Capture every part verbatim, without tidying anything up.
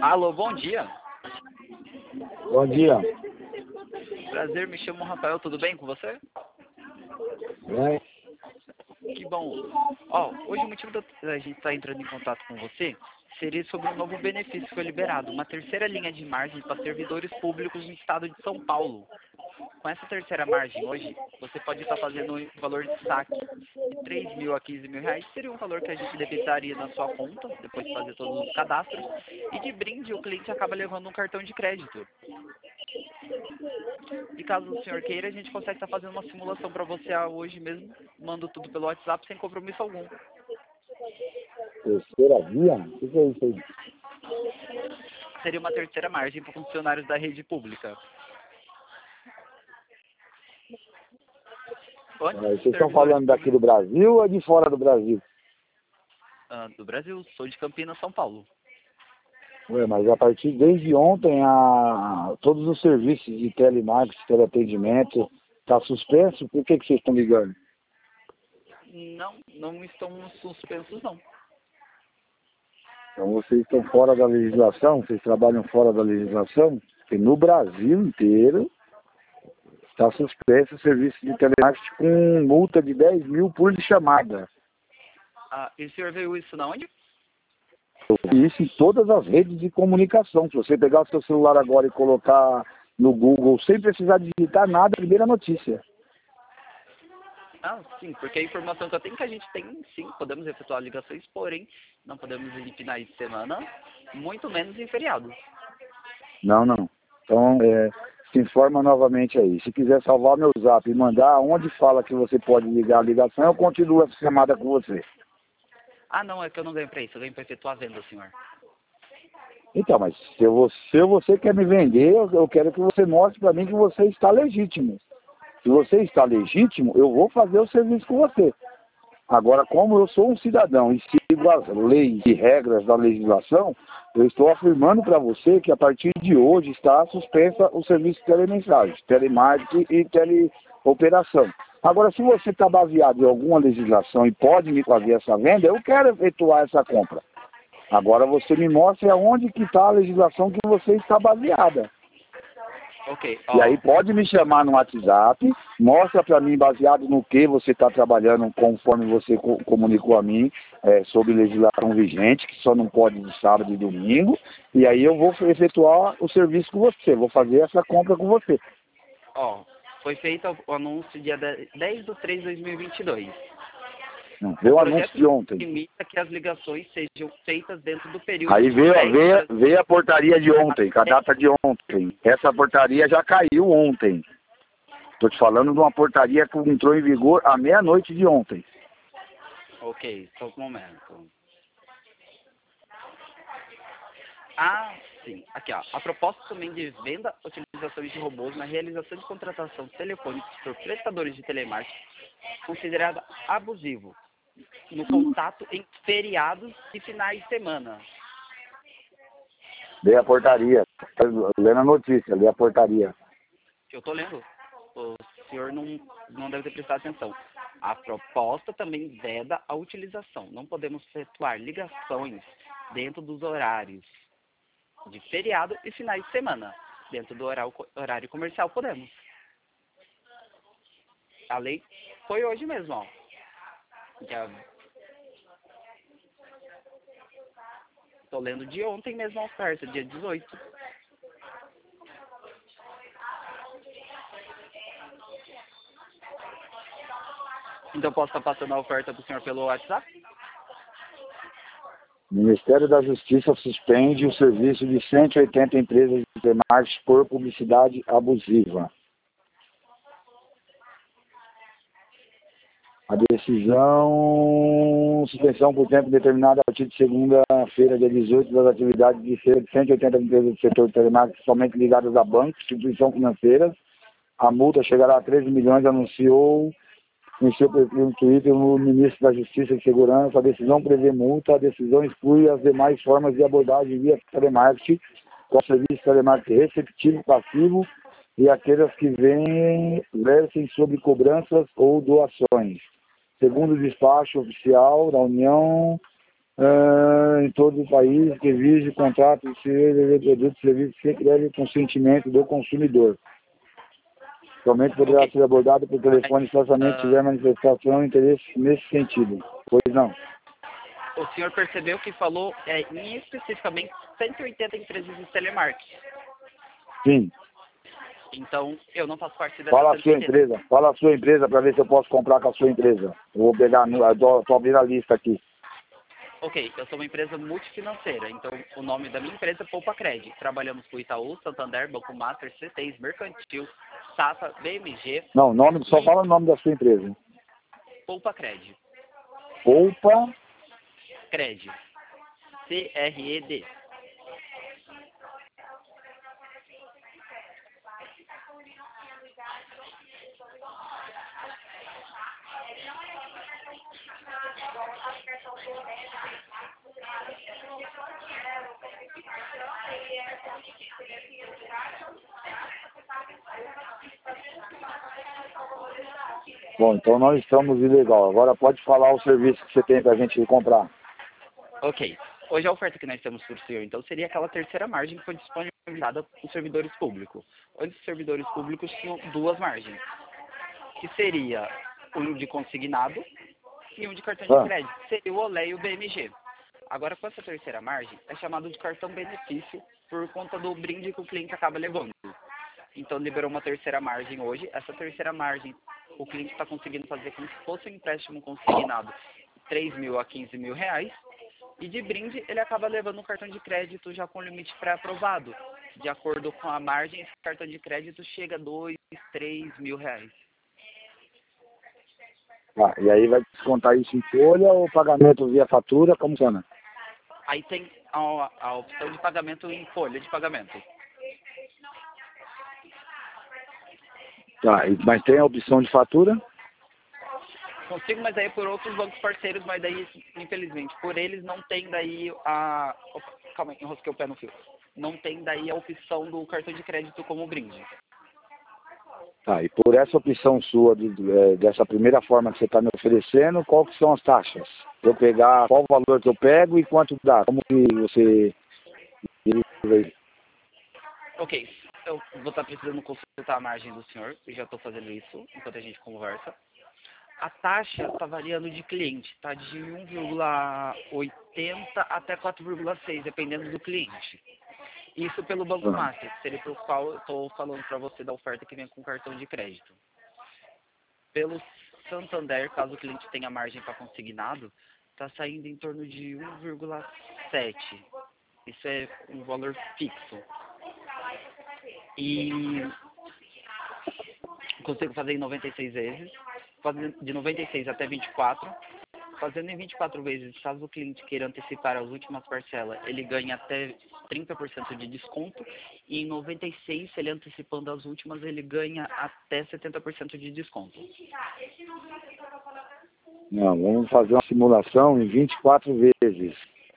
Alô, bom dia. Bom dia. Prazer, me chamo Rafael, tudo bem com você? É. Que bom. Ó, hoje o motivo da gente estar entrando em contato com você seria sobre um novo benefício que foi liberado, uma terceira linha de margem para servidores públicos no estado de São Paulo. Com essa terceira margem hoje, você pode estar fazendo um valor de saque de três mil a quinze mil reais, seria um valor que a gente debitaria na sua conta, depois de fazer todos os cadastros, e de brinde o cliente acaba levando um cartão de crédito. E caso o senhor queira, a gente consegue estar fazendo uma simulação para você hoje mesmo, mando tudo pelo WhatsApp sem compromisso algum. Terceira via? O que, que é isso aí? Seria uma terceira margem para funcionários da rede pública. Ah, vocês estão falando daqui do Brasil ou de fora do Brasil? Ah, do Brasil, sou de Campinas, São Paulo. Ué, mas a partir desde ontem, a, todos os serviços de telemarketing, teleatendimento, está suspenso? Por que, que vocês estão ligando? Não, não estão suspensos, não. Então vocês estão fora da legislação? Vocês trabalham fora da legislação? Porque no Brasil inteiro está suspenso o serviço de telemarketing com multa de dez mil por chamada. Ah, e o senhor viu isso na onde? Eu vi isso em todas as redes de comunicação. Se você pegar o seu celular agora e colocar no Google sem precisar digitar nada, primeira notícia. Ah, sim, porque a informação que eu tenho é que a gente tem, sim, podemos efetuar ligações, porém, não podemos ir em finais de semana, muito menos em feriados. Não, não. Então, é, se informa novamente aí. Se quiser salvar meu zap e mandar onde fala que você pode ligar a ligação, eu continuo essa chamada com você. Ah, não, é que eu não ganho para isso, eu ganho para efetuar a venda, senhor. Então, mas se, eu, se você quer me vender, eu, eu quero que você mostre para mim que você está legítimo. Se você está legítimo, eu vou fazer o serviço com você. Agora, como eu sou um cidadão e sigo as leis e regras da legislação, eu estou afirmando para você que a partir de hoje está suspensa o serviço de telemensagem, telemarketing e teleoperação. Agora, se você está baseado em alguma legislação e pode me fazer essa venda, eu quero efetuar essa compra. Agora você me mostre aonde que está a legislação que você está baseada. Ok. E aí pode me chamar no WhatsApp, mostra para mim baseado no que você está trabalhando, conforme você co comunicou a mim, é, sobre legislação vigente, que só não pode de sábado e domingo, e aí eu vou efetuar o serviço com você, vou fazer essa compra com você. Ó, foi feito o anúncio dia dez de três de dois mil e vinte e dois. Não, veio o anúncio de ontem. Limita que as ligações sejam feitas dentro do período. Aí veio, veio, veio a portaria de ontem, com a data de ontem. Essa portaria já caiu ontem. Estou te falando de uma portaria que entrou em vigor à meia-noite de ontem. Ok, só um momento. Ah, sim. Aqui, ó. A proposta também de venda, utilização de robôs na realização de contratação telefônica por prestadores de telemarketing, considerada abusivo no contato em feriados e finais de semana. Lê a portaria. Lê a notícia, lê a portaria. Eu estou lendo. O senhor não, não deve ter prestado atenção. A proposta também veda a utilização. Não podemos efetuar ligações dentro dos horários de feriado e finais de semana. Dentro do horário, horário comercial podemos. A lei foi hoje mesmo, ó. Estou lendo de ontem mesmo a oferta, dia dezoito. Então posso estar passando a oferta para o senhor pelo WhatsApp? O Ministério da Justiça suspende o serviço de cento e oitenta empresas de telemarketing por publicidade abusiva. A decisão, suspensão por tempo determinado a partir de segunda-feira, dia dezoito, das atividades de cerca de cento e oitenta empresas do setor de telemarketing somente ligadas a bancos, instituições financeiras. A multa chegará a treze milhões, anunciou em seu perfil no Twitter o ministro da Justiça e Segurança. A decisão prevê multa, a decisão exclui as demais formas de abordagem via telemarketing, com serviço de telemarketing receptivo, passivo e aquelas que vêm, versem sobre cobranças ou doações. Segundo o despacho oficial da União, ah, em todo o país que exige contrato de produto e serviço sem prévio consentimento do consumidor. Somente poderá Ok. ser abordado por telefone se somente Ah, tiver manifestação e interesse nesse sentido. Pois não. o senhor percebeu que falou é, em especificamente cento e oitenta empresas de telemarketing. Sim. Então, eu não faço parte dessa Fala a cento e sua oitenta. empresa. Fala a sua empresa para ver se eu posso comprar com a sua empresa. Eu vou pegar, no, eu tô, tô abrindo a lista aqui. Ok, eu sou uma empresa multifinanceira, então o nome da minha empresa é Poupa Cred. Trabalhamos com Itaú, Santander, Banco Master, C T I, Mercantil, Safra, B M G Não, nome, só e fala o nome da sua empresa. Poupa Cred. Poupa. Cred. C R E D. Bom, então nós estamos ilegal. Agora pode falar o serviço que você tem para a gente comprar. Ok. Hoje a oferta que nós temos para o senhor, então, seria aquela terceira margem que foi disponibilizada para os servidores públicos. Antes, os servidores públicos tinham duas margens, que seria um de consignado e um de cartão de Ah, crédito, que seria o Olé e o B M G. Agora, com essa terceira margem, é chamado de cartão benefício por conta do brinde que o cliente acaba levando. Então, liberou uma terceira margem hoje. Essa terceira margem, o cliente está conseguindo fazer como se fosse um empréstimo consignado, três mil a quinze mil reais. E de brinde, ele acaba levando um cartão de crédito já com limite pré-aprovado. De acordo com a margem, esse cartão de crédito chega a dois, três mil reais. tá. E aí vai descontar isso em folha ou pagamento via fatura? Como funciona? Aí tem a, a opção de pagamento em folha de pagamento. Tá, e- mas tem a opção de fatura? Consigo, mas aí por outros bancos parceiros, mas daí, infelizmente, por eles não tem daí a... Opa, calma aí, enrosquei o pé no fio. Não tem daí a opção do cartão de crédito como brinde. Tá, e por essa opção sua, de, é, dessa primeira forma que você está me oferecendo, qual que são as taxas? Eu pegar, qual o valor que eu pego e quanto dá? Como que você... Ok, eu vou estar precisando consultar a margem do senhor, eu já estou fazendo isso enquanto a gente conversa. A taxa está variando de cliente, está de um vírgula oitenta até quatro vírgula seis, dependendo do cliente. Isso pelo Banco Ah, Master, que seria pelo qual eu estou falando para você da oferta que vem com cartão de crédito. Pelo Santander, caso o cliente tenha margem para consignado, está saindo em torno de um vírgula sete. Isso é um valor fixo. E consigo fazer em noventa e seis vezes, fazendo de noventa e seis até vinte e quatro. Fazendo em vinte e quatro vezes, caso o cliente queira antecipar as últimas parcelas, ele ganha até trinta por cento de desconto. E em noventa e seis, se ele antecipando as últimas, ele ganha até setenta por cento de desconto. não, vamos fazer uma simulação em vinte e quatro vezes.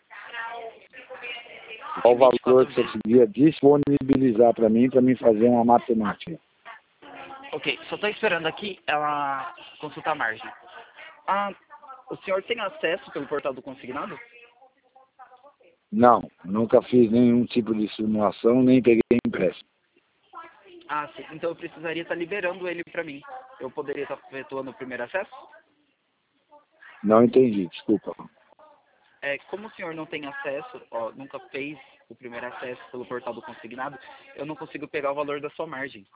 Qual o Em vinte e valor quatro que você vezes. conseguia disponibilizar para mim, para mim fazer uma matemática? Ok, só estou esperando aqui ela consultar a margem. Ah, o senhor tem acesso pelo portal do consignado? Não, nunca fiz nenhum tipo de simulação, nem peguei empréstimo. Ah, sim. Então eu precisaria estar liberando ele para mim. Eu poderia estar efetuando o primeiro acesso? Não entendi, desculpa. É, como o senhor não tem acesso, ó, nunca fez o primeiro acesso pelo portal do consignado, eu não consigo pegar o valor da sua margem.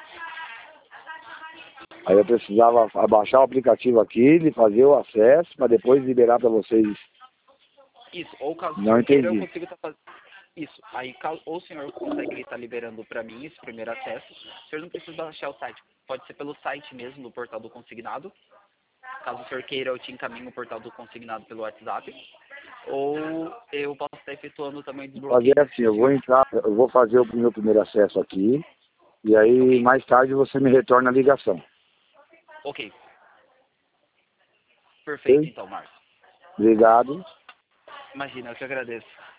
Aí eu precisava abaixar o aplicativo aqui, lhe fazer o acesso, para depois liberar para vocês. Isso, ou caso o Não senhor queira, eu entendi. consigo estar fazendo isso. Aí, caso, ou o senhor consegue estar liberando para mim esse primeiro acesso, o senhor não precisa baixar o site. Pode ser pelo site mesmo, no portal do consignado. Caso o senhor queira, eu te encaminho o portal do consignado pelo WhatsApp. Ou eu posso estar efetuando também Fazer desbloqueio assim, desse eu vou senhor. entrar, eu vou fazer o meu primeiro acesso aqui, e aí Ok, mais tarde você me retorna a ligação. ok. Perfeito Ok? então, Márcio. Obrigado. Imagina, eu que agradeço.